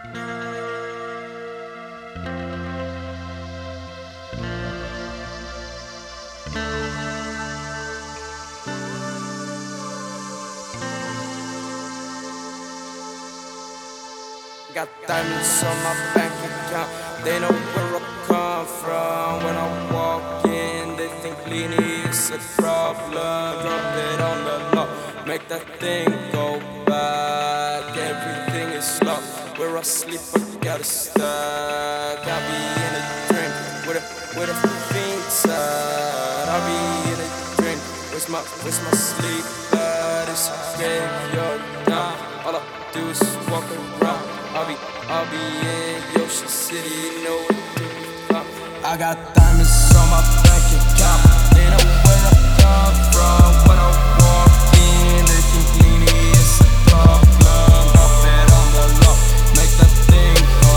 Got diamonds on my bank account, they know where I come from. When I walk in, they think leaning is a problem. Drop it on the low, make that thing go back. Everything is locked, where I sleep I got a stack. I be in a dream with a fiend side. I be in a dream, where's my sleep at? It's a graveyard now, all I do is walk around. I'll be in Yoshi City, you know what to do. I got diamonds on my bank account, they know where I come from. When I walk in, they think leaning is a problem. Drop it on the low, make that thing go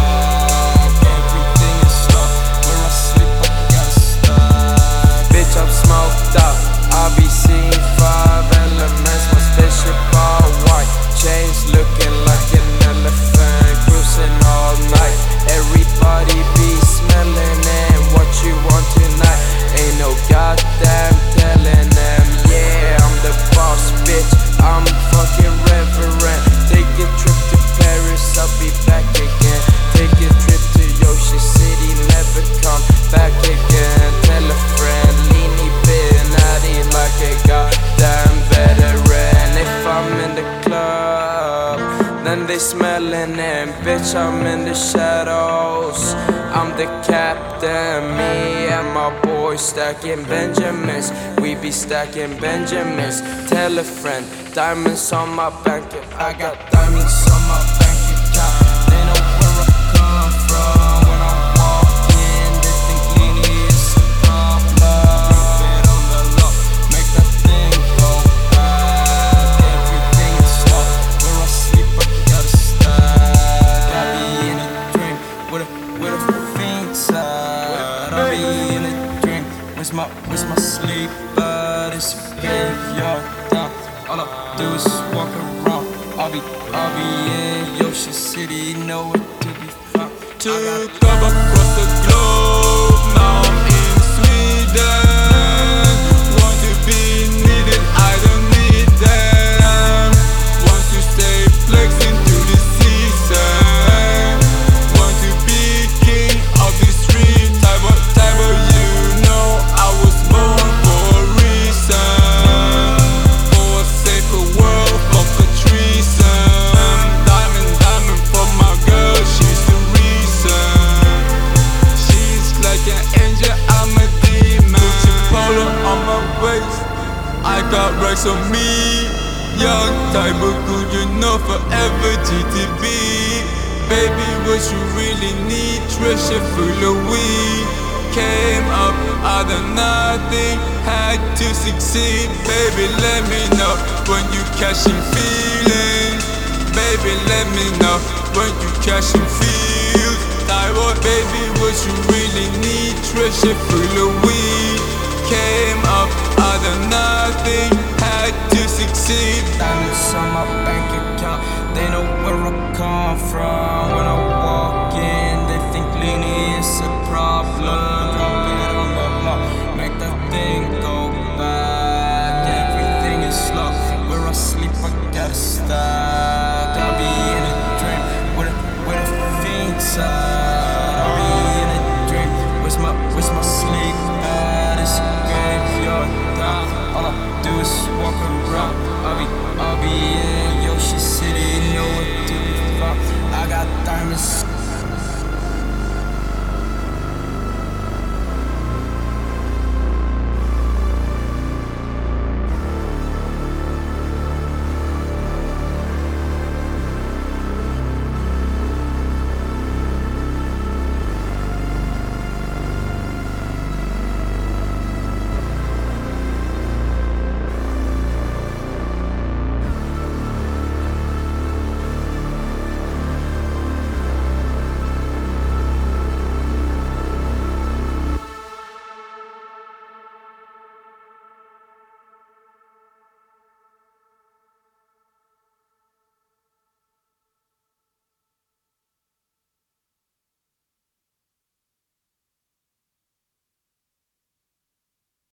back. Everything is low, where I sleep I got a stack. Bitch, I'm smoked out, I be seeing 5 elements. My spaceship all white, chains looking like an elephant, cruising all night. Everybody be smelling and what you want tonight. Ain't no goddamn telling them, yeah, I'm the boss, bitch. I'm fucking reverend. Take a trip to Paris, I'll be back again. Take a trip to Yoshi City, never come back again. Tell a friend, Leany been at it like a goddamn veteran. If I'm in the club, then they smellin' and bitch, I'm in the shadows. I'm the captain, me and my boys stacking Benjamins. We be stacking Benjamins. Tell a friend, diamonds on my bank. I got diamonds on my bank account. They know where I come from. When I walk in, they think leaning is a problem. Drop it on the low, make that thing go back. Everything is low, where I sleep I got a stack. I be in a dream with a fiend side. I be in a dream, where's my sleep? But it's a graveyard now, all I do is walk around. I'll be in Yoshi City, know what to be found. Took off across the globe, now I'm in Sweden. Want to be needed, I don't need them. Want to stay flexing through the season. Want to be king of the street, type of you know I was born for a reason. For a safer world, for treason. Diamond for my girl, she's the reason. She's like an angel, I'm a demon. Gucci polo on my waist, I got racks on me. Young type of good, you know, forever GTB. Baby, what you really need, treasure full of weed. Came up out of nothing, had to succeed. Baby, let me know when you catching feelings. Baby, let me know when you catching feels. Thyroid, baby, what you really need, treasure full of weed. Came up out of nothing, had to succeed. Diamonds on my bank account, they know where I come from. When I walk in, they think leaning is a problem. Drop it on the low, make that thing go back. Everything is low, where I sleep I got a stack. I be in a dream with a fiend side. I be in a dream, where's my sleep at? It's a graveyard now, all I do is walk around. I'll be in Yoshi City, know what to be found. I got diamonds